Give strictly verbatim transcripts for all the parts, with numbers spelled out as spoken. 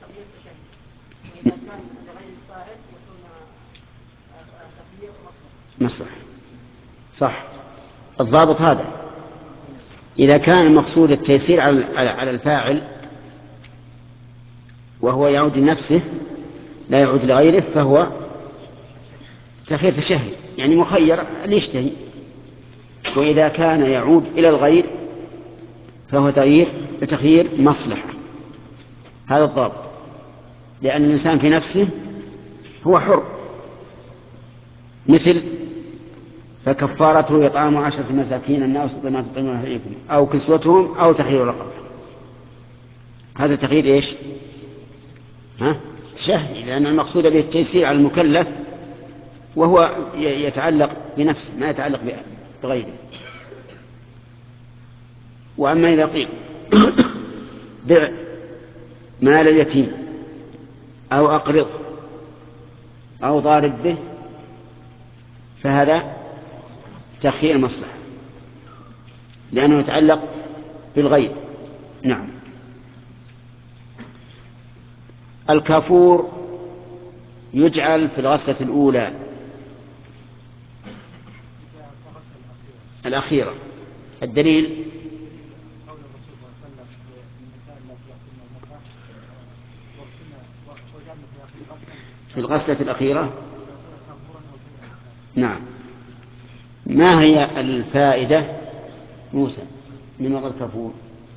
مصلح. صح، الضابط هذا. إذا كان المقصود التيسير على الفاعل وهو يعود لنفسه لا يعود لغيره فهو تخير تشهي، يعني مخير أن يشتهي. وإذا كان يعود إلى الغير فهو تغيير تخيير مصلحة. هذا الضابط، لأن الإنسان في نفسه هو حر، مثل فكفارته إطعام عشرة مساكين أن أوسط ما تطعمون أهليكم أو كسوتهم أو تحرير رقبة. هذا تغيير إيش؟ ها؟ تشهي، لأن المقصود به التيسير على المكلف وهو يتعلق بنفسه ما يتعلق بغيره. وأما إذا قيل بع مال اليتيم أو أقرض أو ضارب به فهذا تخيير مصلحة لأنه يتعلق بالغير. نعم. الكافور يجعل في الغسلة الأولى الأخيرة. الدليل في الغسلة الأخيرة. نعم. ما هي الفائدة موسى من وضع الكافور؟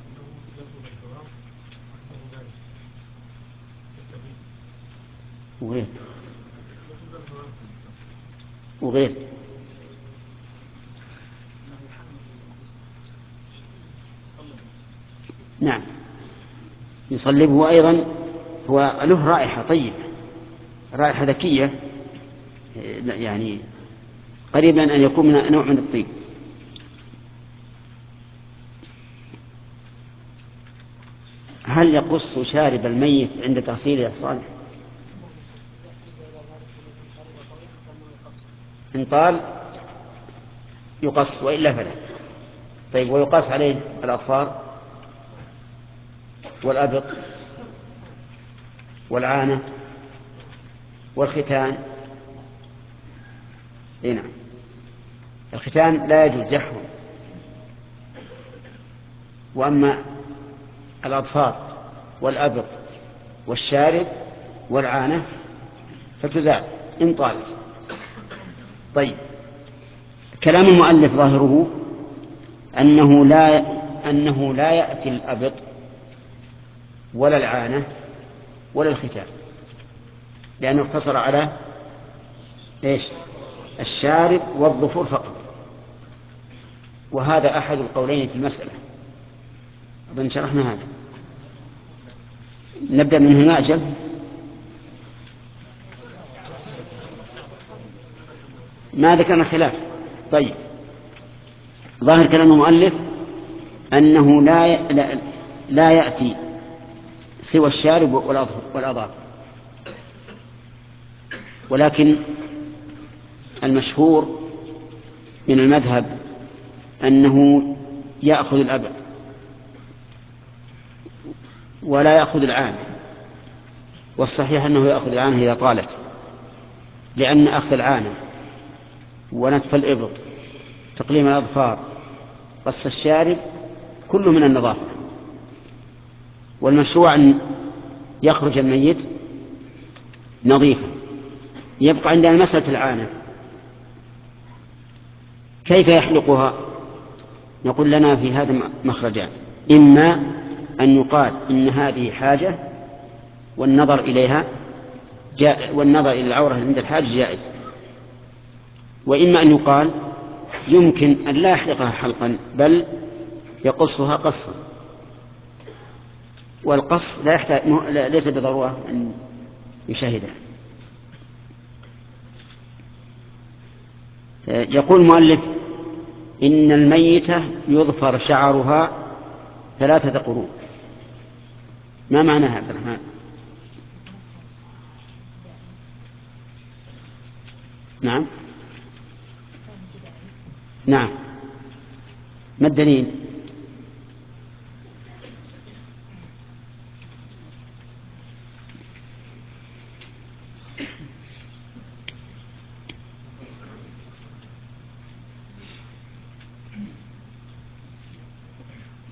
وغير وغير نعم يصلبه أيضا. هو له رائحة طيبة، رائحة ذكية، يعني قريبا أن يكون من نوع من الطيب. هل يقص شارب الميت عند تغسيله إحصانه؟ إن طال يقص وإلا فلا. طيب، ويقاس عليه الأظفار والأبط والعانة والختان. هنا الختان لا يجوز يحرم، وأما الأظفار والأبط والشارب والعانة فتزال إن طالت. طيب، كلام المؤلف ظاهره أنه لا أنه لا يأتي الأبط ولا العانة ولا الختان، لأنه اقتصر على إيش؟ الشارب والظفور فقط. وهذا أحد القولين في المسألة، أظن شرحنا هذا. نبدأ من هنا أجل. ما ذكرنا خلاف. طيب، ظاهر كلام المؤلف أنه لا لا, لا يأتي سوى الشارب والأظافر، ولكن المشهور من المذهب أنه يأخذ الأبط ولا يأخذ العانة، والصحيح أنه يأخذ العانة إذا طالت، لأن أخذ العانة ونتف الإبط تقليم الأظفار قص الشارب كله من النظافة. والمشروع أن يخرج الميت نظيفا. يبقى عندنا مسألة العانة، كيف يحلقها؟ نقول لنا في هذا مخرجان: إما أن يقال إن هذه حاجة والنظر إليها جاء والنظر إلى العورة عند الحاج جائز، وإما أن يقال يمكن أن لا يحلقها حلقا بل يقصها قصا، والقص لا يحتاج ليس بضرورة أن يشاهدها. يقول المؤلف إن الميتة يظفر شعرها ثلاثة قرون. ما معناها عبد الرحمن؟ نعم نعم ما الدليل؟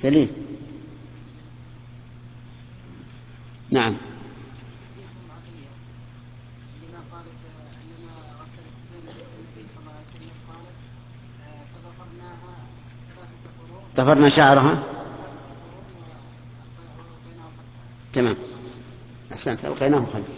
دليل. نعم. ضفرنا شعرها. تمام، أحسنت، ألقيناه خلفه.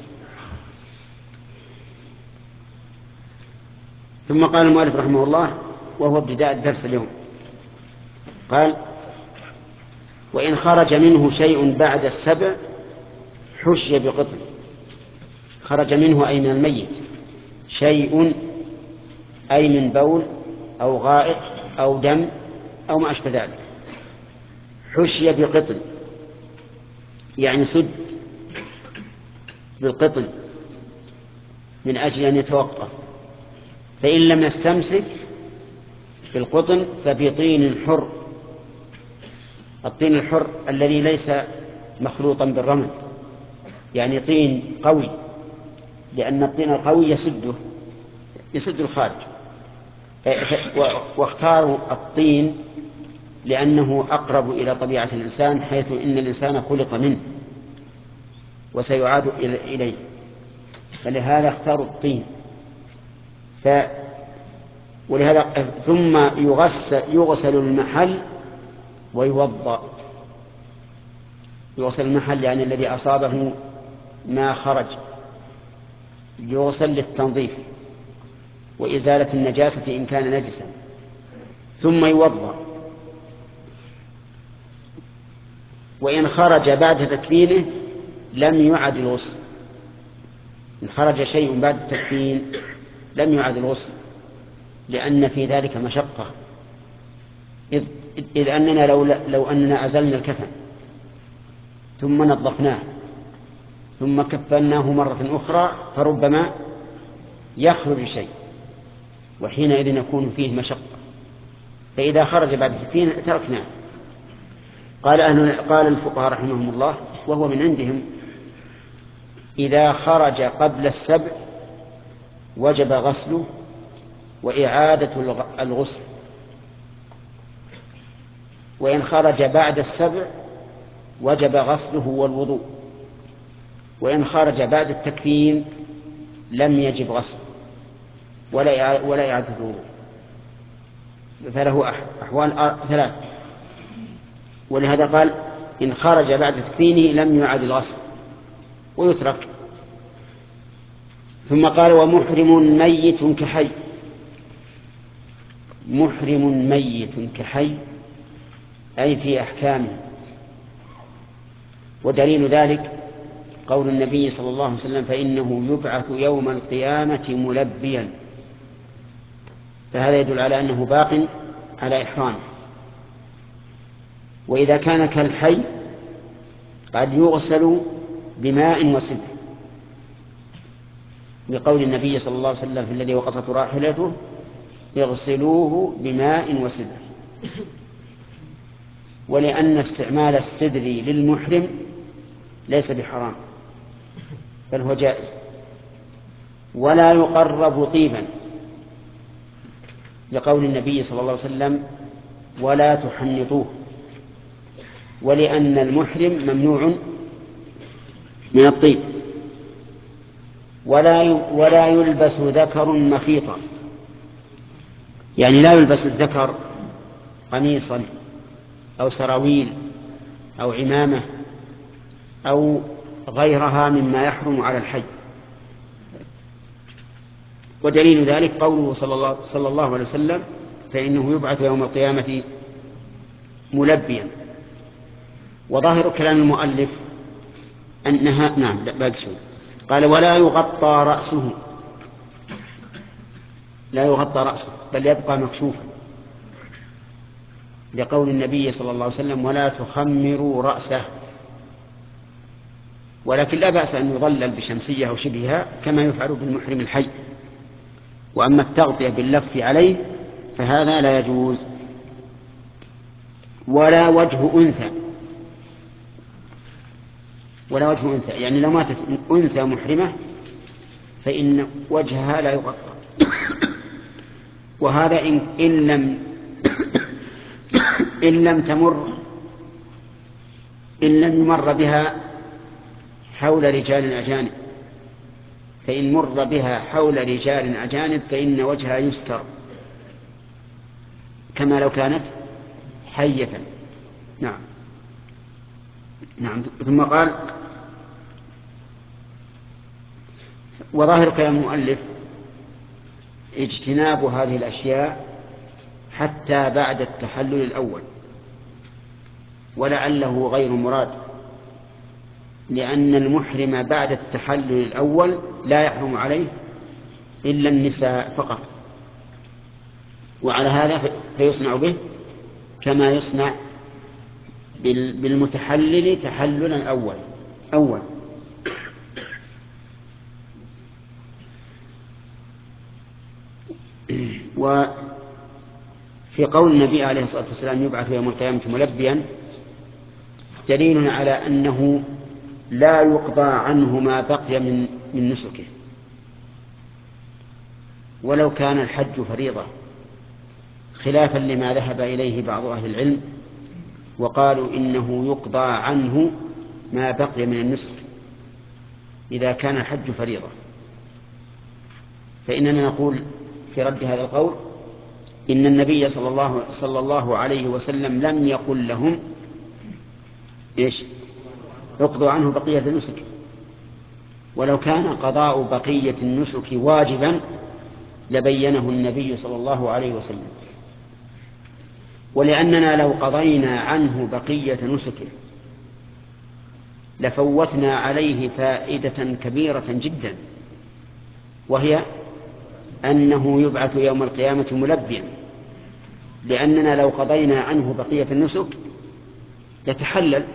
ثم قال المؤلف رحمه الله وهو ابتداء الدرس اليوم، قال: وإن خرج منه شيء بعد السبع حشي بقطن. خرج منه أي من الميت شيء، أي من بول أو غائط أو دم أو ما أشبه ذلك، حشي بقطن يعني سد بالقطن من أجل أن يتوقف، فإن لم يستمسك بالقطن فبطين حر. الطين الحر الذي ليس مخلوطا بالرمل، يعني طين قوي، لأن الطين القوي يسده يسد الخارج. واختاروا الطين لأنه أقرب إلى طبيعة الإنسان، حيث إن الإنسان خلق منه وسيعاد إليه، فلهذا اختاروا الطين. ف ولهذا ثم يغسل, يغسل المحل ويوضأ. يغسل المحل يعني الذي أصابه ما خرج، يغسل للتنظيف وإزالة النجاسة إن كان نجسا، ثم يوضأ. وإن خرج بعد تكفينه لم يعد الغسل. إن خرج شيء بعد التكفين لم يعد الغسل، لأن في ذلك مشقة، إذ, إذ أننا لو, لو أننا أزلنا الكفن ثم نظفناه ثم كفناه مرة أخرى فربما يخرج شيء، وحينئذ يكون فيه مشقة، فإذا خرج بعد التكفين تركناه. قال أهل قال الفقهاء رحمهم الله وهو من عندهم: إذا خرج قبل السبع وجب غسله وإعادة الغسل، وإن خرج بعد السبع وجب غسله والوضوء، وإن خرج بعد التكفين لم يجب غسله ولا ولا إعادة الوضوء، فله أحوال ثلاث. ولهذا قال: إن خرج بعد تكفينه لم يعاد الغسل ويترك. ثم قال: ومحرم ميت كحي. محرم ميت كحي أي في أحكامه. ودليل ذلك قول النبي صلى الله عليه وسلم: فإنه يبعث يوم القيامة ملبيا. فهذا يدل على أنه باق على إحرامه. وإذا كان كالحي قد يغسل بماء وسدر، لقول النبي صلى الله عليه وسلم في الذي وقصت راحلته: اغسلوه بماء وسدر. ولأن استعمال السدر للمحرم ليس بحرام بل هو جائز. ولا يقرب طيبا، لقول النبي صلى الله عليه وسلم: ولا تحنطوه. ولأن المحرم ممنوع من الطيب. ولا ولا يلبس ذكر مخيطا، يعني لا يلبس الذكر قميصا أو سراويل أو عمامة أو غيرها مما يحرم على الحي. ودليل ذلك قوله صلى الله, صلى الله عليه وسلم: فإنه يبعث يوم القيامة ملبيا. وظاهر كلام المؤلف أنها نعم باقي شوي. قال: ولا يغطى رأسه. لا يغطى رأسه بل يبقى مكشوفا، لقول النبي صلى الله عليه وسلم: ولا تخمروا رأسه. ولكن لا بأس أن يظلل بشمسية أو شبهها كما يفعل بالمحرم الحي. وأما التغطية باللف عليه فهذا لا يجوز. ولا وجه أنثى. ولا وجه أنثى يعني لو ماتت أنثى محرمة فإن وجهها لا يغطى. وهذا إن, إن لم إن لم تمر إن لم يمر بها حول رجال أجانب، فإن مر بها حول رجال أجانب فإن وجهها يستر كما لو كانت حية. نعم. نعم. ثم قال: وظاهر كلام المؤلف اجتناب هذه الأشياء حتى بعد التحلل الأول، ولعله غير مراد، لأن المحرم بعد التحلل الأول لا يحرم عليه إلا النساء فقط، وعلى هذا فيصنع به كما يصنع بالمتحلل تحللا أول أول وفي قول النبي عليه الصلاة والسلام: يبعث يوم القيامة ملبيا، دليل على أنه لا يقضى عنه ما بقي من من نسكه، ولو كان الحج فريضة، خلافا لما ذهب إليه بعض أهل العلم وقالوا إنه يقضى عنه ما بقي من النسك إذا كان الحج فريضة. فإننا نقول في رد هذا القول: إن النبي صلى الله, صلى الله عليه وسلم لم يقل لهم إيش؟ اقضوا عنه بقية النسك، ولو كان قضاء بقية النسك واجبا لبينه النبي صلى الله عليه وسلم. ولأننا لو قضينا عنه بقية نسكه لفوتنا عليه فائدة كبيرة جدا، وهي أنه يبعث يوم القيامة ملبيا، لأننا لو قضينا عنه بقية النسك يتحلل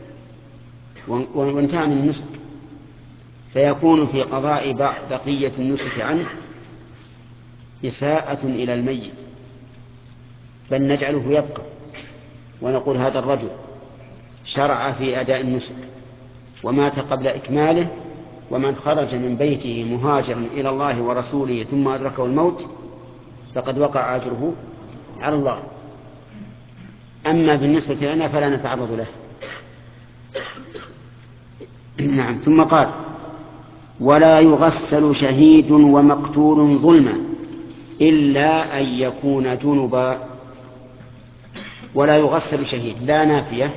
وانتهى من النسك، فيكون في قضاء بقية النسك عنه إساءة إلى الميت، بل نجعله يبقى ونقول: هذا الرجل شرع في أداء النسك ومات قبل إكماله، ومن خرج من بيته مهاجرا إلى الله ورسوله ثم أدركه الموت فقد وقع أجره على الله. أما بالنسبة لنا فلا نتعرض له. نعم. ثم قال: ولا يغسل شهيد ومقتول ظلما إلا أن يكون جنبا. ولا يغسل شهيد، لا نافية،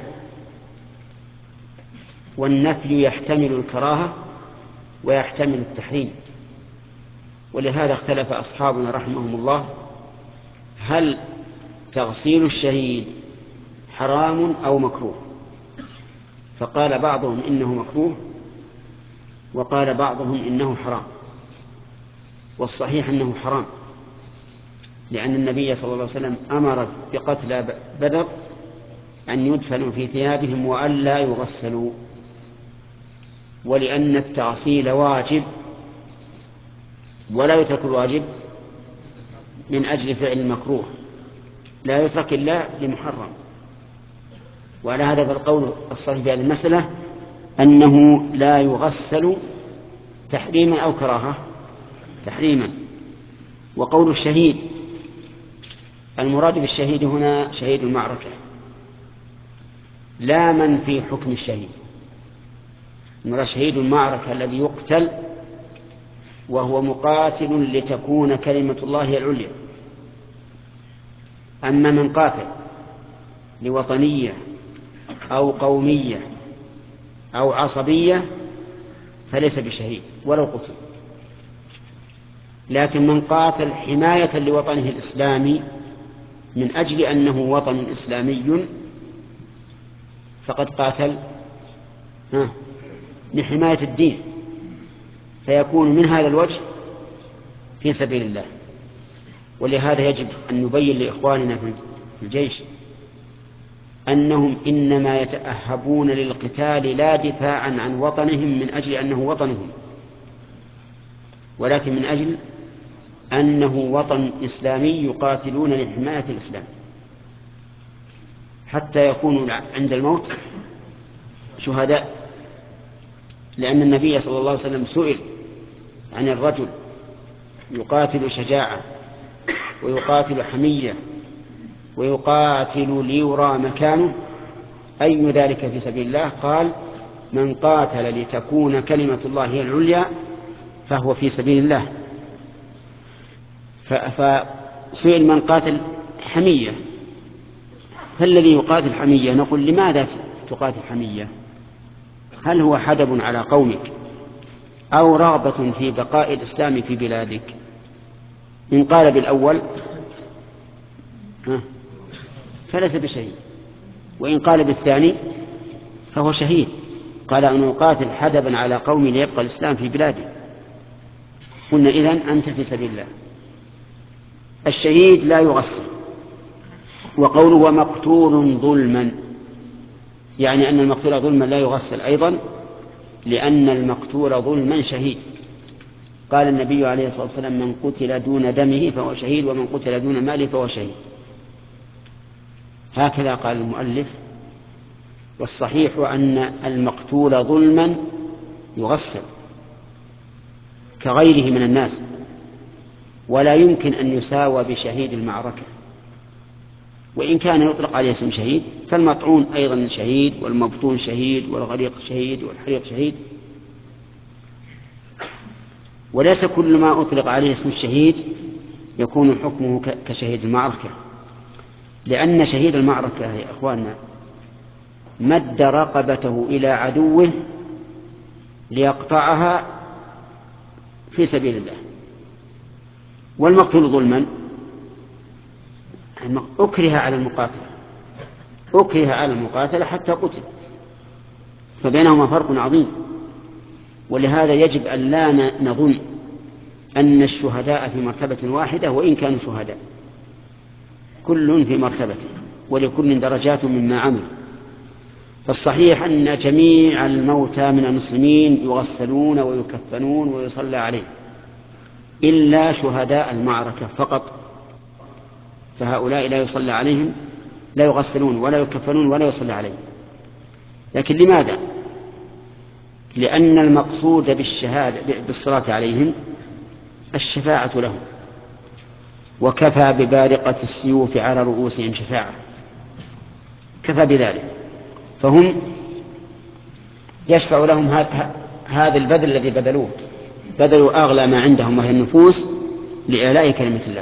والنفي يحتمل الكراهة ويحتمل التحريم، ولهذا اختلف أصحابنا رحمهم الله: هل تغسيل الشهيد حرام أو مكروه؟ فقال بعضهم إنه مكروه، وقال بعضهم إنه حرام. والصحيح أنه حرام، لأن النبي صلى الله عليه وسلم أمر بقتل بدر أن يدفنوا في ثيابهم وألا يغسلوا، ولأن التغسيل واجب ولا يترك الواجب من أجل فعل المكروه، لا يترك إلا لمحرم. وعلى هذا فالقول الصحيح في هذه المسألة أنه لا يغسل تحريما أو كراهة، تحريما. وقول الشهيد، المراد بالشهيد هنا شهيد المعركة، لا من في حكم الشهيد. المراد شهيد المعركة الذي يقتل وهو مقاتل لتكون كلمة الله العليا. أما من قاتل لوطنية أو قومية أو عصبية فليس بشهيد ولو قتل. لكن من قاتل حماية لوطنه الإسلامي من أجل أنه وطن إسلامي فقد قاتل لحماية الدين، فيكون من هذا الوجه في سبيل الله. ولهذا يجب أن نبين لإخواننا في الجيش أنهم إنما يتأهبون للقتال لا دفاعا عن وطنهم من أجل أنه وطنهم، ولكن من أجل أنه وطن إسلامي يقاتلون لحماية الإسلام حتى يكونوا عند الموت شهداء. لأن النبي صلى الله عليه وسلم سئل عن الرجل يقاتل شجاعة ويقاتل حمية ويقاتل ليرى مكانه، أي ذلك في سبيل الله؟ قال من قاتل لتكون كلمة الله هي العليا فهو في سبيل الله. فسئل من قاتل حمية، فالذي يقاتل حمية نقول لماذا تقاتل حمية؟ هل هو حدب على قومك أو رغبة في بقاء الإسلام في بلادك؟ إن قال بالأول فليس بشهيد، وإن قال بالثاني فهو شهيد. قال أن يقاتل حدبا على قوم ليبقى الإسلام في بلاده. قلنا إذن أنت في سبيل الله. الشهيد لا يغسل. وقوله مقتول ظلما يعني أن المقتول ظلما لا يغسل أيضا، لأن المقتول ظلما شهيد. قال النبي عليه الصلاة والسلام من قتل دون دمه فهو شهيد ومن قتل دون ماله فهو شهيد. هكذا قال المؤلف. والصحيح أن المقتول ظلما يغسل كغيره من الناس، ولا يمكن أن يساوى بشهيد المعركة. وإن كان يطلق عليه اسم شهيد فالمطعون أيضا شهيد، والمبطون شهيد، والغريق شهيد، والحريق شهيد. وليس كل ما أطلق عليه اسم الشهيد يكون حكمه كشهيد المعركة، لأن شهيد المعركة يا أخواننا مد رقبته إلى عدوه ليقطعها في سبيل الله. والمقتول ظلما أكره على المقاتل أكره على المقاتل حتى قتل، فبينهما فرق عظيم. ولهذا يجب أن لا نظن أن الشهداء في مرتبة واحدة وإن كانوا شهداء، كل في مرتبته ولكل درجات مما عمل. فالصحيح أن جميع الموتى من المسلمين يغسلون ويكفنون ويصلى عليهم إلا شهداء المعركة فقط، فهؤلاء لا يصلى عليهم، لا يغسلون ولا يكفنون ولا يصلى عليهم. لكن لماذا؟ لأن المقصود بالشهادة بالصلاة عليهم الشفاعة لهم، وكفى ببارقة السيوف على رؤوسهم شفاعة، كفى بذلك. فهم يشفع لهم هذا البذل الذي بذلوه، بذلوا أغلى ما عندهم وهي النفوس لإعلاء كلمة الله.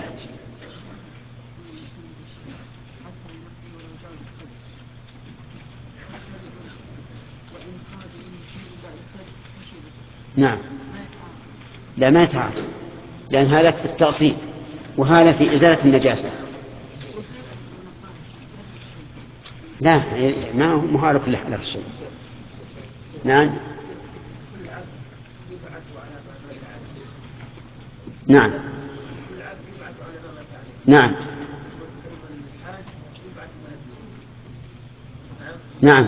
نعم، لا ما يتعارض، لأن هذا في التأصيل وهذا في إزالة النجاسة. لا ما هو مهار كل حال الشيء. نعم نعم نعم نعم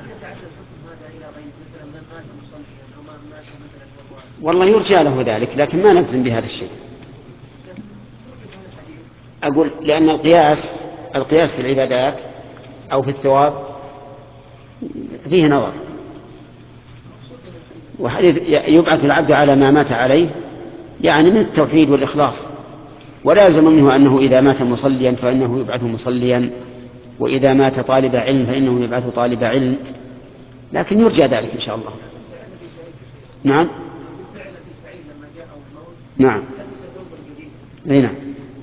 والله يرجى له ذلك، لكن ما نلزم بهذا الشيء. أقول لأن القياس القياس في العبادات أو في الثواب فيه نظر، وحديث يبعث العبد على ما مات عليه يعني من التوحيد والإخلاص، ولا يلزم منه أنه إذا مات مصليا فإنه يبعث مصليا، وإذا مات طالب علم فإنه يبعث طالب علم، لكن يرجى ذلك إن شاء الله. نعم نعم أي نعم.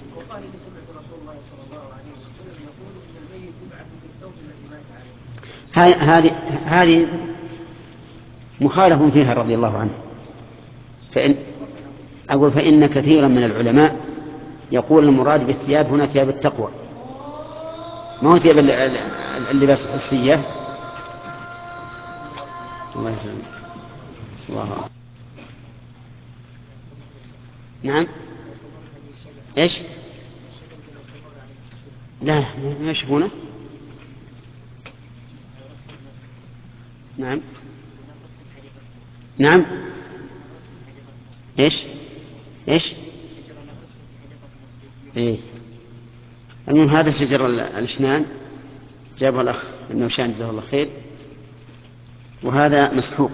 هذه هذه مخالف فيها رضي الله عنه. فإن أقول فإن كثيرا من العلماء يقول المراد بالثياب هنا ثياب التقوى، ما هو ثياب اللباس الحسية. الله يسلمك. الله أكبر. نعم ايش؟ لا ما يشوفونه. نعم نعم ايش ايش ايه. المهم هذا شجر الاشنان جابه الاخ النوشان جزاه الله خير، وهذا مسحوق.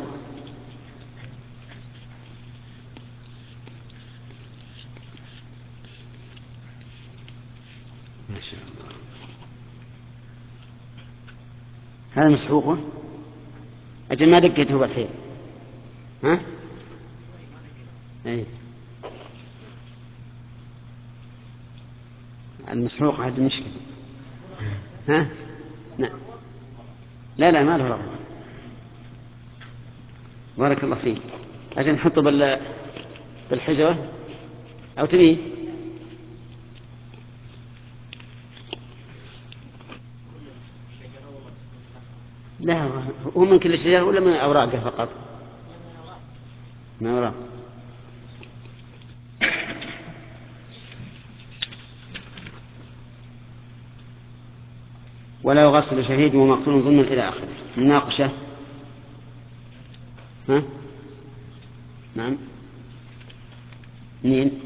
ما شاء الله. هذا مسحوقه. أجل ما دقيته بالحيل. ها؟ أي. المسحوق هذه مشكلة. ها؟ لا لا, لا ما له رغبة. بارك الله فيك. أجل نحطه بال بالحجرة أو تبيه؟ لا هو من كل شجر ولا من أوراقه فقط؟ من أوراق. ولا يغسل شهيد ومقتول ظلما إلى آخره. مناقشة. ها؟ نعم. مين؟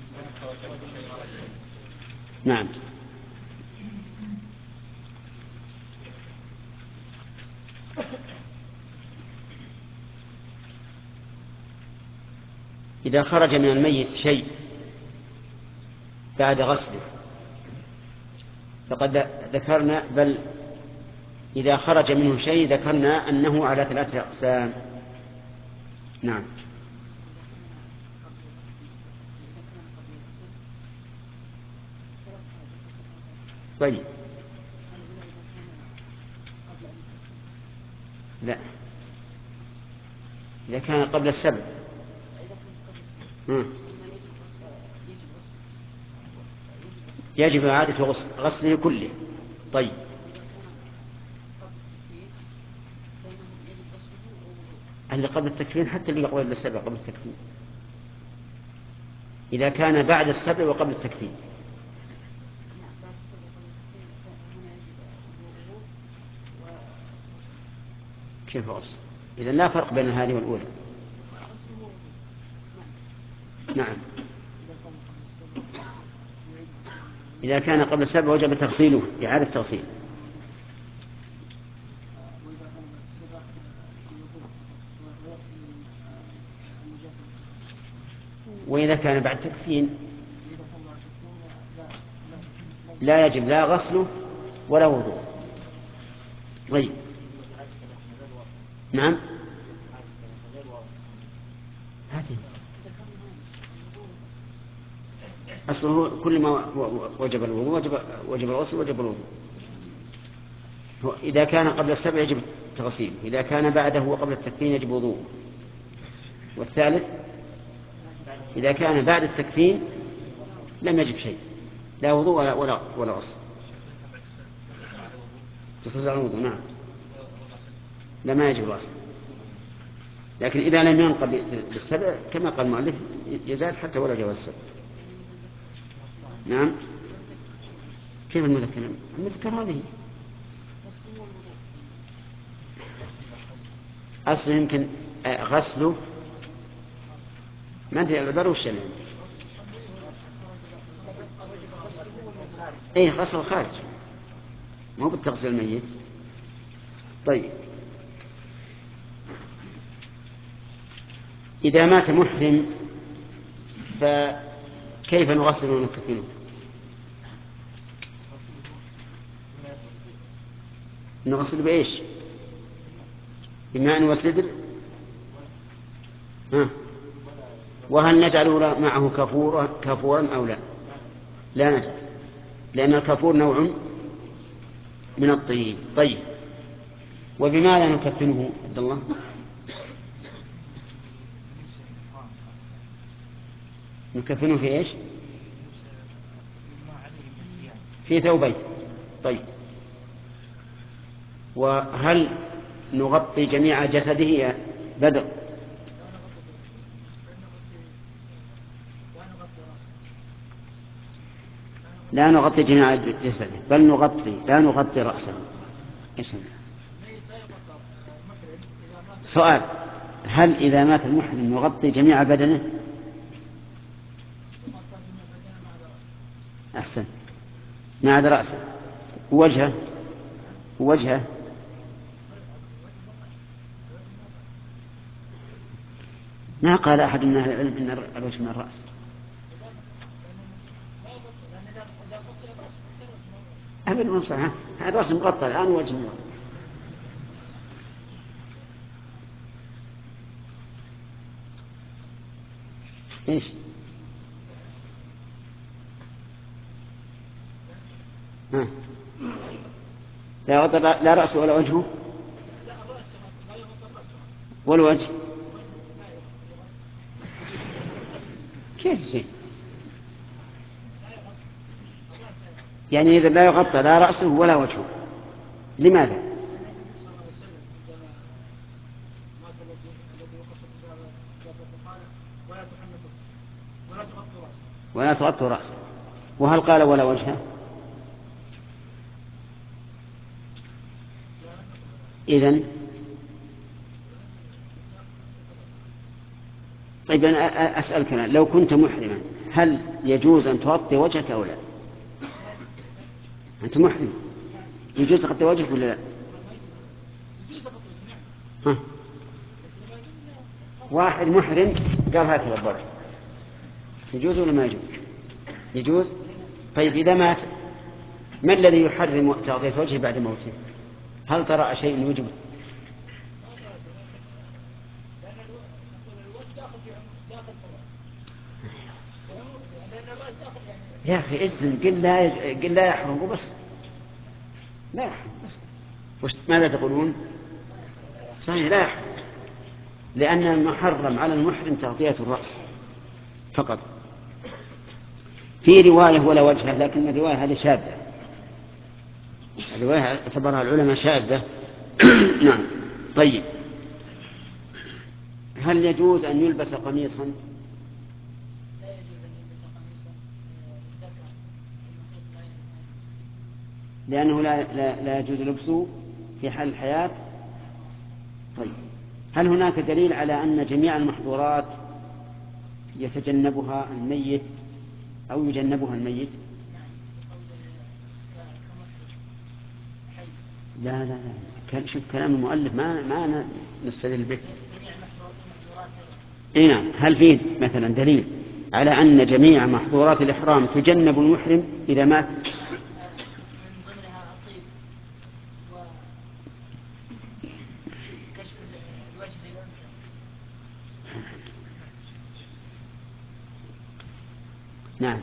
نعم. إذا خرج من الميت شيء بعد غسله فقد ذكرنا، بل إذا خرج منه شيء ذكرنا أنه على ثلاثة أقسام. نعم. طيب. لا إذا كان قبل السبع. يجب إعادة غسله كله. طيب. اللي قبل التكفين حتى اللي قبل السبع قبل التكفين، إذا كان بعد السبع وقبل التكفين. كيف غسل؟ إذا لا فرق بين هذه والأولى. نعم. إذا كان قبل السبع وجب تغسيله، إعادة تغسيل. وإذا كان بعد تكفين لا يجب لا غسله ولا وضوء. طيب. نعم. هذه أصله كل ما وجب الوضوء وجب وجب الغسل وجب الوضوء. إذا كان قبل السبع يجب تغسيله، إذا كان بعده وقبل التكفين يجب وضوء. والثالث إذا كان بعد التكفين لم يجب شيء، لا وضوء ولا ولا, ولا غسل. تخرج على الوضوء. نعم. لا ما يجب الغسل، لكن إذا لم ينقض بالسبع كما قال المؤلف يزال حتى ولا جواز السبع. نعم. كيف المذكر؟ المذكر هذه أصل يمكن غسله ما أدري العبارة وش يعني. إيه غسل الخارج مو بالتغسيل الميت. طيب. إذا مات محرم فكيف نغسل ونكفنه؟ نغسل بإيش؟ بماء وسدر. ها. وهل نجعل معه كفورا كفورا أو لا؟ لا نجعل، لأن الكفور نوع من الطين. طيب. وبماذا نكفنه عبد الله؟ نكفنه في ايش؟ في ثوبين. طيب. وهل نغطي جميع جسده يا بدر؟ لا نغطي جميع جسده، بل نغطي لا نغطي رأسه. إيش هذا؟ سؤال: هل إذا مات المحرم نغطي جميع بدنه؟ أحسن. ما عدا رأسه ووجهه. ووجهه ما قال أحد من أهل العلم إن الوجه من الرأس. أبدا ما بصح. هذا الرأس مغطى الآن ووجه مغطى. إيش؟ ها. لا يغطى لا رأسه ولا وجهه والوجه. كيف شيء؟ يعني إذا لا يغطى لا رأسه ولا وجهه، لماذا؟ ولا تغطوا رأسه. وهل قال ولا وجهه؟ إذن طيب أنا أسألك أنا، لو كنت محرما هل يجوز أن تغطي وجهك أو لا؟ أنت محرم، يجوز تغطي وجهك ولا لا؟ ها؟ واحد محرم قال هكذا الضرب، يجوز ولا ما يجوز؟ يجوز. طيب إذا مات ما الذي يحرم تغطية وجهه بعد موته؟ هل ترى شيء يوجب؟ يا أخي اجزم، قل لا قل لا يحرم وبس، لا يحرم بس. وش ماذا تقولون؟ صحيح لا يحرم، لأن المحرم على المحرم تغطية الرأس فقط. في رواية ولا وجهه، لكن الرواية هذه شاذة، الرواية اعتبرها العلماء شاذة. نعم. طيب هل يجوز أن يلبس قميصا؟ لأنه لا, لا, لا يجوز لبسه في حال الحياة. طيب هل هناك دليل على أن جميع المحظورات يتجنبها الميت أو يجنبها الميت؟ لا لا لا، شوف كلام المؤلف ما ما نستدل به. إيه نعم. هل في مثلا دليل على أن جميع محظورات الإحرام تجنب المحرم إذا مات؟ نعم.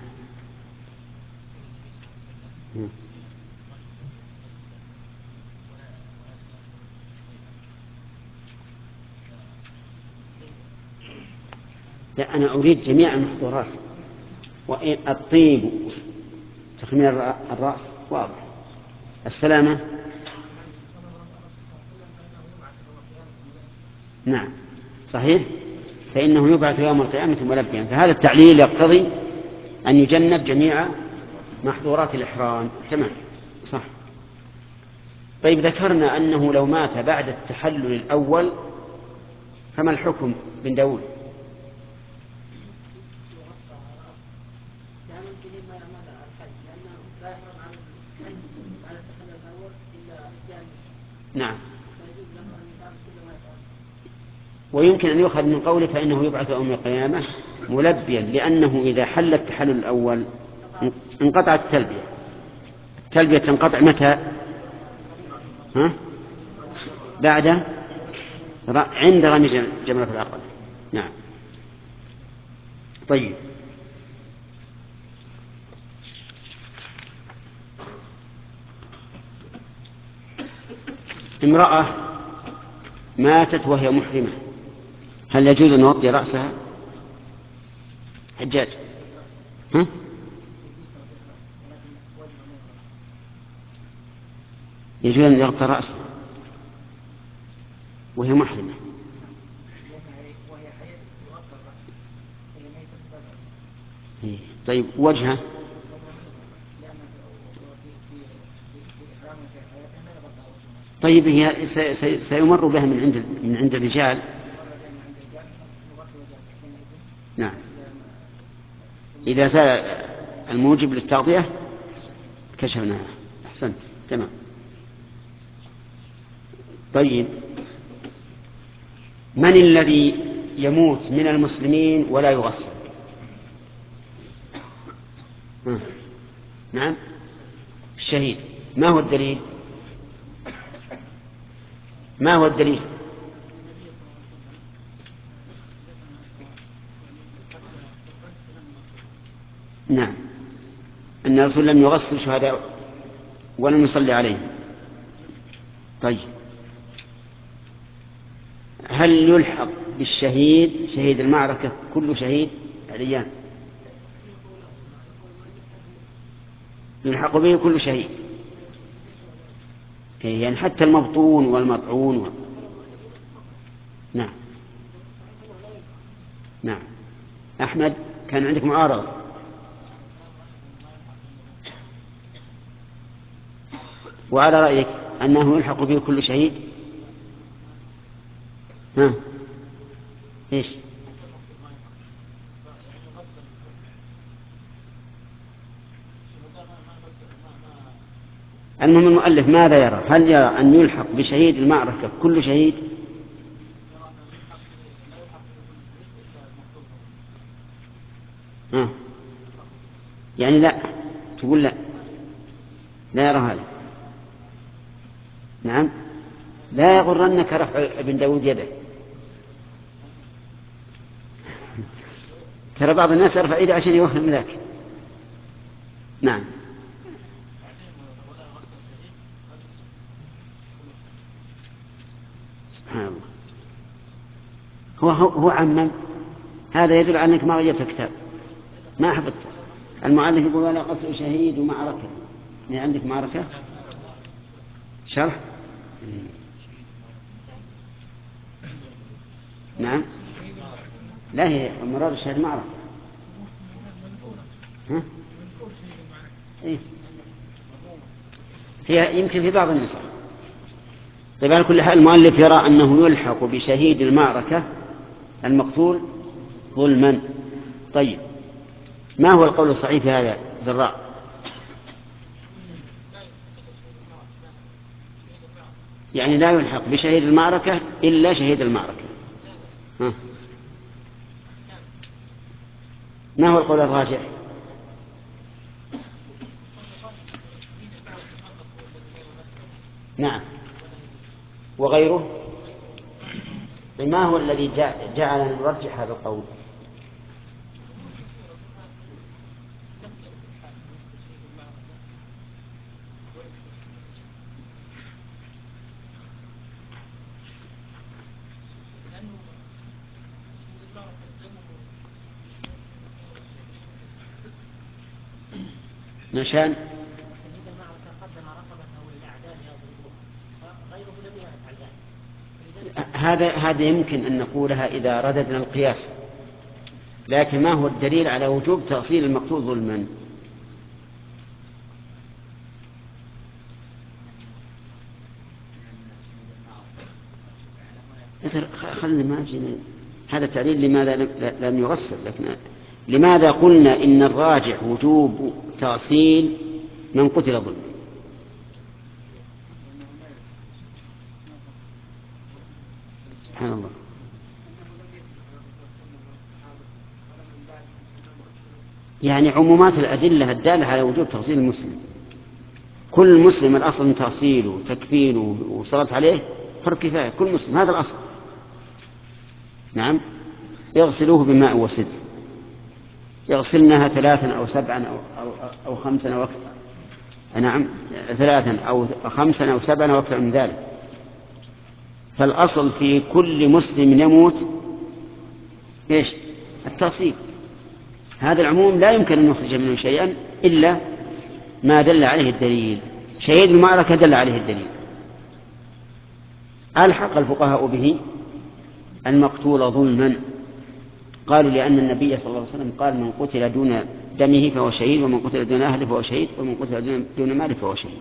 لا أنا أريد جميع المحظورات. والطيب تخمير الرأس واضح، السلامة نعم صحيح، فإنه يبعث يوم القيامة ملبيا، فهذا التعليل يقتضي أن يجنب جميع محظورات الإحرام. تمام صح. طيب ذكرنا أنه لو مات بعد التحلل الأول فما الحكم بن داود؟ نعم. ويمكن أن يؤخذ من قوله فإنه يبعث يوم القيامة ملبيا، لأنه إذا حل التحلل الأول انقطعت التلبية. التلبية تنقطع متى؟ ها؟ بعد عند رمي جمرة العقبة. نعم. طيب امرأة ماتت وهي محرمة هل يجوز أن نغطي رأسها؟ حجاج ها؟ يجوز أن يغطى رأسها وهي محرمة. طيب وجهها؟ طيب هي سيمر بها من عند من عند الرجال. نعم إذا زال الموجب للتغطية كشفناها. أحسنت تمام. طيب من الذي يموت من المسلمين ولا يغسل؟ نعم الشهيد. ما هو الدليل؟ ما هو الدليل؟ نعم، أن الرسول لم يغسل شهداء ولم يصلي عليهم. طيب، هل يلحق بالشهيد شهيد المعركة كل شهيد عليان؟ يلحق به كل شهيد، يعني حتى المبطون والمطعون و... نعم نعم. أحمد، كان عندك معارضة. وعلى رأيك أنه يلحق به كل شهيد؟ ها، إيش؟ المهم المؤلف ماذا يرى؟ هل يرى أن يلحق بشهيد المعركة كل شهيد؟ ها. يعني لا، تقول لا، لا يرى هذا. نعم، لا يغرنك رفع ابن داود يده. ترى بعض الناس يرفع يده عشان يوهم ذاك. نعم. سبحان الله. هو هو عمم. هذا يدل على أنك ما وجدت الكتاب، ما حفظت. المؤلف يقول ولا قصر شهيد ومعركة. يعني عندك معركة شرح؟ نعم، لا، هي مراد الشهيد معركة. ها؟ إيه؟ فيها يمكن في بعض النسخ. طيب، على كل حال المؤلف يرى أنه يلحق بشهيد المعركة المقتول ظلما. طيب، ما هو القول الصحيح في هذا زراء؟ يعني لا يلحق بشهيد المعركة إلا شهيد المعركة. ها. ما هو القول الراجح؟ نعم، وغيره. ما هو الذي جعلنا نرجح هذا القول؟ نشان هذا هذا يمكن أن نقولها إذا رددنا القياس، لكن ما هو الدليل على وجوب تأصيل المقتول ظلما؟ خلنا ما جينا. هذا تعليل لماذا لم يغسل، لكن لماذا قلنا إن الراجح وجوب تأصيل من قتل ظلما؟ سبحان الله. يعني عمومات الأدلة الدالة على وجوب تأصيل المسلم، كل مسلم الأصل من تأصيله وتكفينه وصلاة عليه فرض كفاية، كل مسلم هذا الأصل. نعم، يغسلوه بماء وسدر، يغسلنها ثلاثا أو سبعا أو, أو, أو خمسا أو أكثر. نعم، ثلاثا أو خمسا أو سبعا أو أكثر من ذلك. فالأصل في كل مسلم يموت إيش؟ التأصيل. هذا العموم لا يمكن أن نخرج منه شيئا إلا ما دل عليه الدليل. شهيد المعركة دل عليه الدليل. ألحق الفقهاء به المقتول ظلما، قالوا لأن النبي صلى الله عليه وسلم قال من قتل دون دمه فهو شهيد، ومن قتل دون أهله فهو شهيد، ومن قتل دون ماله فهو شهيد.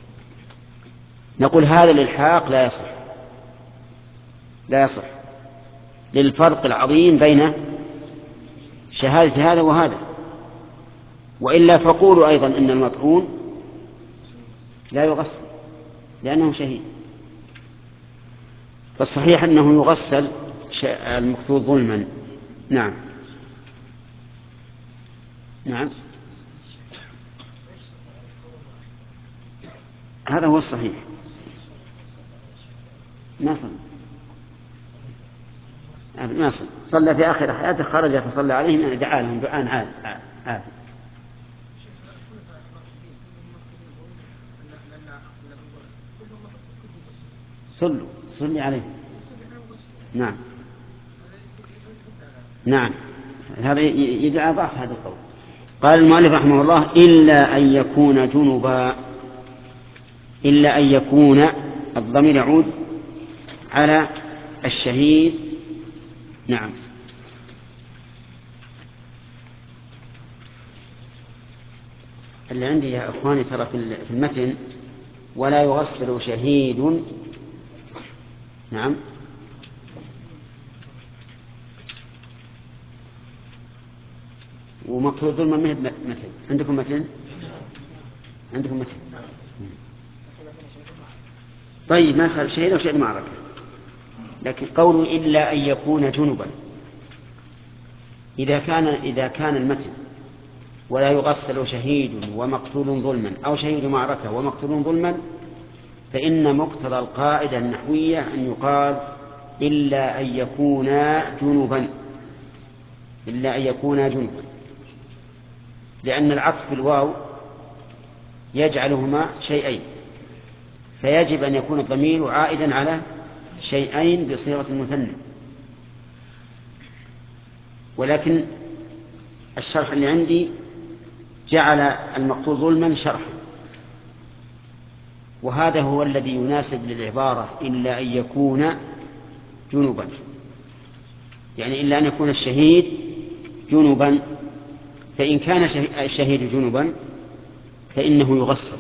نقول هذا الإلحاق لا يصح، لا يصح للفرق العظيم بين شهادة هذا وهذا. وإلا فقولوا أيضا إن المطعون لا يغسل لأنه شهيد. فالصحيح أنه يغسل المقتول ظلما. نعم نعم، هذا هو الصحيح. ما صلى ما صلى صلى في آخر حياته، خرج فصلى عليهم، دعا لهم دعاء عاد عاد. صلوا صلي عليه. نعم نعم، هذا يدعى ضعف هذا القول. قال المؤلف رحمه الله: إلا أن يكون جنبا. إلا أن يكون، الضمير يعود على الشهيد. نعم، اللي عندي يا أخواني ترى في المتن: ولا يغسل شهيد. نعم، ومقتول ظلما ما هي مثل. عندكم مثل؟ عندكم مثل؟ طيب، ما خالف شهيد أو شهيد معركة، لكن قوله إلا أن يكون جنبا، إذا كان إذا كان المتن ولا يغسل شهيد ومقتول ظلما أو شهيد معركة ومقتول ظلما، فإن مقتضى القاعدة النحوية أن يقال إلا أن يكونا جنبا. إلا أن يكونا جنبا، لأن العطف بالواو يجعلهما شيئين، فيجب أن يكون الضمير عائدا على شيئين بصيغة المثنى. ولكن الشرح اللي عندي جعل المقتول ظلما شرحا، وهذا هو الذي يناسب للعبارة إلا أن يكون جنبا، يعني إلا أن يكون الشهيد جنبا. فإن كان الشهيد جنبا فإنه يغسل.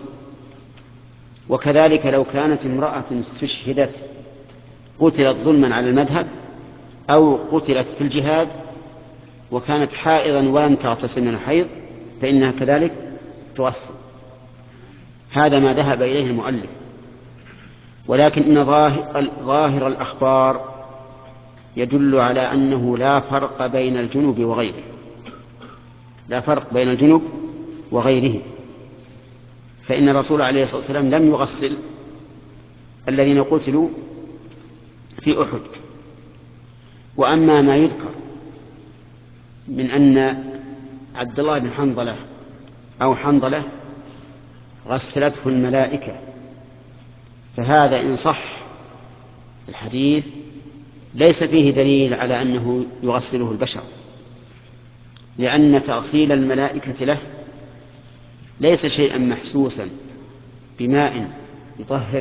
وكذلك لو كانت امرأة استشهدت قتلت ظلما على المذهب، أو قتلت في الجهاد وكانت حائضا ولم تغتسل من الحيض، فإنها كذلك تغسل. هذا ما ذهب إليه المؤلف. ولكن إن ظاهر, ظاهر الأخبار يدل على أنه لا فرق بين الجنب وغيره، لا فرق بين الجنب وغيره. فإن الرسول عليه الصلاة والسلام لم يغسل الذين قتلوا في أحد. وأما ما يذكر من أن عبد الله بن حنظلة أو حنظلة غسلته الملائكة، فهذا إن صح الحديث ليس فيه دليل على أنه يغسله البشر، لأن تغسيل الملائكة له ليس شيئا محسوسا بماء يطهر،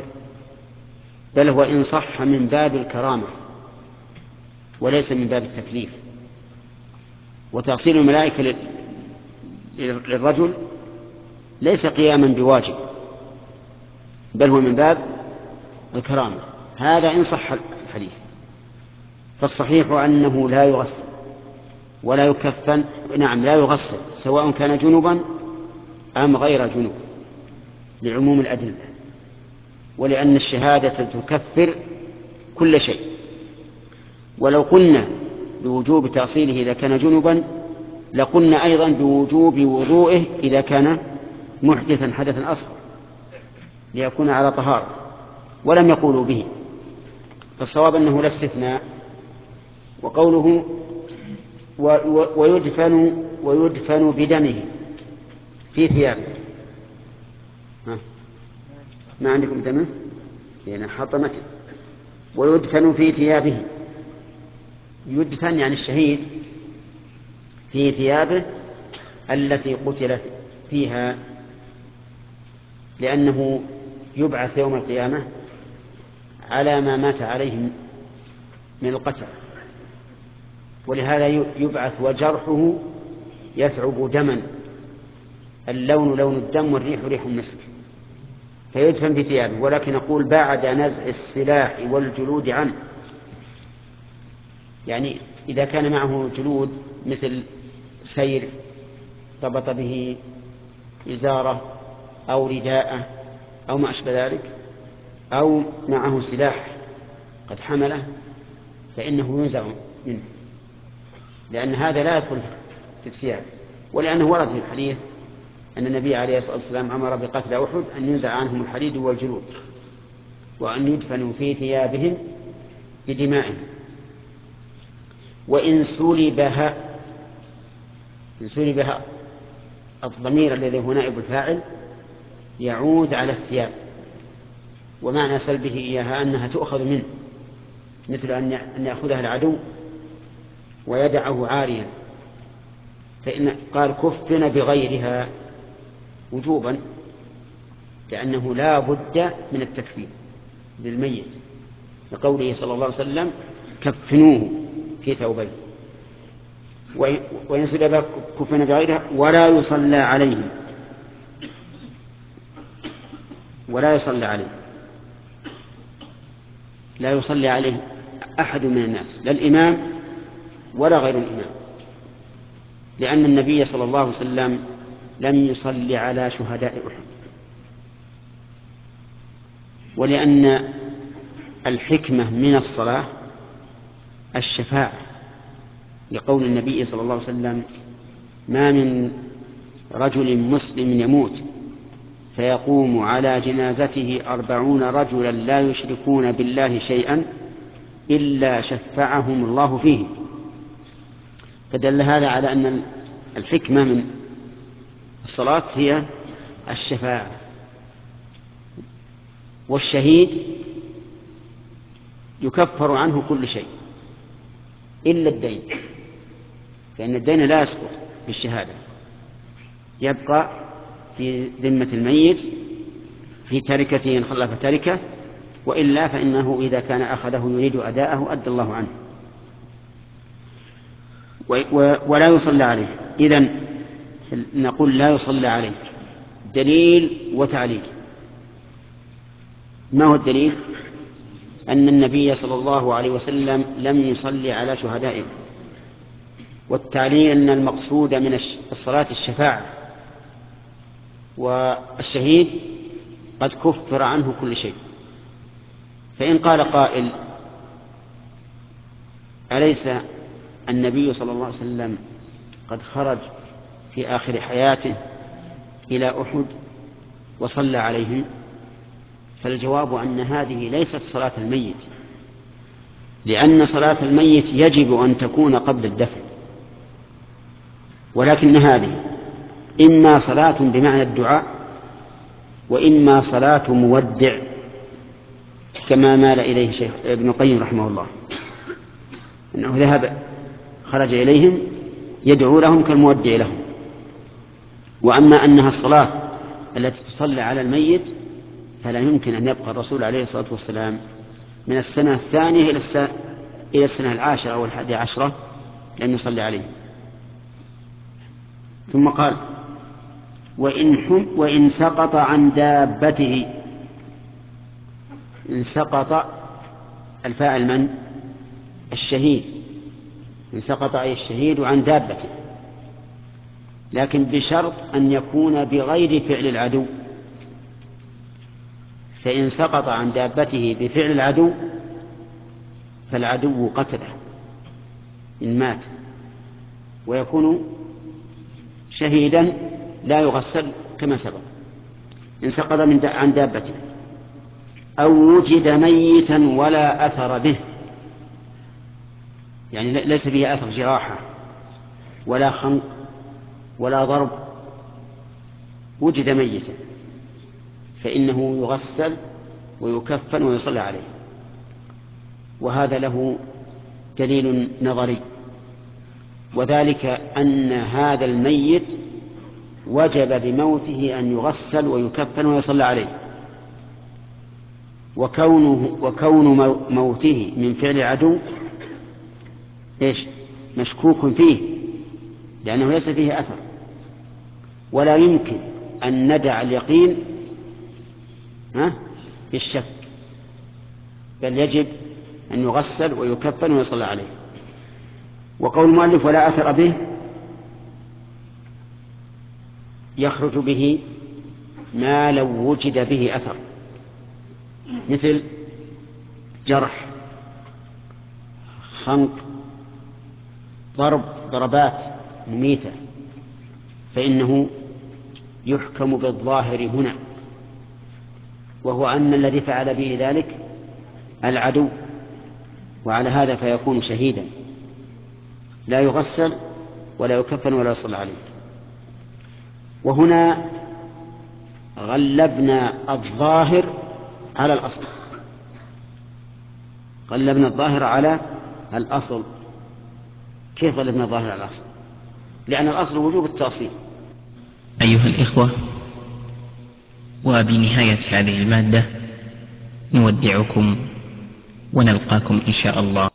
بل هو إن صح من باب الكرامة وليس من باب التكليف. وتغسيل الملائكة للرجل ليس قياما بواجب، بل هو من باب الكرامة. هذا إن صح الحديث. فالصحيح أنه لا يغسل ولا يكفن. نعم، لا يغسل سواء كان جنبا أم غير جنب، لعموم الأدلة، ولأن الشهادة تكفر كل شيء. ولو قلنا بوجوب تغسيله إذا كان جنبا لقلنا أيضا بوجوب وضوئه إذا كان محدثا حدثا أصغر، ليكون على طهارة، ولم يقولوا به. فالصواب أنه لا استثناء. وقوله ويدفن ويدفن بدمه في ثيابه. ما عندكم دمه؟ لأن حطمته. ويدفن في ثيابه، يدفن يعني الشهيد في ثيابه التي قتل فيها، لأنه يبعث يوم القيامة على ما مات عليه من القتل، ولهذا يبعث وجرحه يثعب دما، اللون لون الدم والريح ريح المسك، فيدفن في ثيابه. ولكن نقول بعد نزع السلاح والجلود عنه، يعني إذا كان معه جلود مثل سير ربط به إزارة أو رداءه أو ما أشبه ذلك، أو معه سلاح قد حمله، فإنه ينزع منه، لأن هذا لا يدخل في الثياب. ولأنه ورد في الحديث أن النبي عليه الصلاة والسلام أمر بقتل أحد أن ينزع عنهم الحديد والجلود، وأن يدفنوا في ثيابهم بدمائهم. وإن سلبها، إن سلبها الضمير الذي هو نائب الفاعل يعود على الثياب، ومعنى سلبه إياها أنها تؤخذ منه، مثل أن يأخذها العدو ويدعه عاريا، فإن قال كفن بغيرها وجوبا، لأنه لا بد من التكفين للميت، لقوله صلى الله عليه وسلم كفنوه في ثوبين. وإن سلب كفن بغيرها ولا يصلى عليه، ولا يصلى عليه لا يصلي عليه أحد من الناس، لا الإمام ولا غير الإمام، لأن النبي صلى الله عليه وسلم لم يصلي على شهداء أحد، ولأن الحكمة من الصلاة الشفاعة، لقول النبي صلى الله عليه وسلم ما من رجل مسلم يموت فيقوم على جنازته أربعون رجلا لا يشركون بالله شيئا إلا شفعهم الله فيه. فدل هذا على أن الحكمة من الصلاة هي الشفاعة. والشهيد يكفر عنه كل شيء إلا الدين، فإن الدين لا يسقط بالشهادة، يبقى في ذمة الميت في تركته إن خلف تركه، وإلا فإنه إذا كان أخذه يريد أداءه أدى الله عنه. ولا يصلى عليه، إذن نقول لا يصلى عليه دليل وتعليل. ما هو الدليل؟ أن النبي صلى الله عليه وسلم لم يصلي على شهدائه، والتعليل أن المقصود من الصلاة الشفاعة، والشهيد قد كفر عنه كل شيء. فإن قال قائل أليس النبي صلى الله عليه وسلم قد خرج في آخر حياته إلى أحد وصلى عليهم؟ فالجواب أن هذه ليست صلاة الميت، لأن صلاة الميت يجب أن تكون قبل الدفن، ولكن هذه إما صلاة بمعنى الدعاء وإما صلاة مودع، كما مال إليه شيخ ابن القيم رحمه الله، أنه ذهب خرج إليهم يدعو لهم كالمودع لهم. وأما أنها الصلاة التي تصلى على الميت فلا يمكن أن يبقى الرسول عليه الصلاة والسلام من السنة الثانية إلى السنة, إلى السنة العاشرة أو الحادية عشرة لأن يصلي عليه. ثم قال وإن, حم وإن سقط عن دابته، إن سقط الفاعل من؟ الشهيد، إن سقط أي الشهيد عن دابته، لكن بشرط أن يكون بغير فعل العدو. فإن سقط عن دابته بفعل العدو فالعدو قتله إن مات، ويكون شهيدا لا يغسل كما سبق. إن سقط من عن دابته أو وجد ميتا ولا أثر به، يعني ليس به أثر جراحة ولا خنق ولا ضرب، وجد ميتا، فإنه يغسل ويكفن ويصلى عليه. وهذا له دليل نظري، وذلك أن هذا الميت وجب بموته أن يغسل ويكفن ويصلى عليه، وكونه, وكون موته من فعل عدو إيش؟ مشكوك فيه، لأنه ليس فيه أثر، ولا يمكن أن ندع اليقين ها بالشك، بل يجب أن يغسل ويكفن ويصلى عليه. وقول المؤلف ولا أثر به يخرج به ما لو وجد به أثر، مثل جرح، خنق، ضرب ضربات مميتة، فإنه يحكم بالظاهر هنا، وهو أن الذي فعل به ذلك العدو، وعلى هذا فيكون شهيدا لا يغسل ولا يكفن ولا يصلى عليه. وهنا غلبنا الظاهر على الأصل، غلبنا الظاهر على الأصل. كيف غلبنا الظاهر على الأصل؟ لأن الأصل وجوب التأصيل. أيها الإخوة، وبنهاية هذه المادة نودعكم ونلقاكم إن شاء الله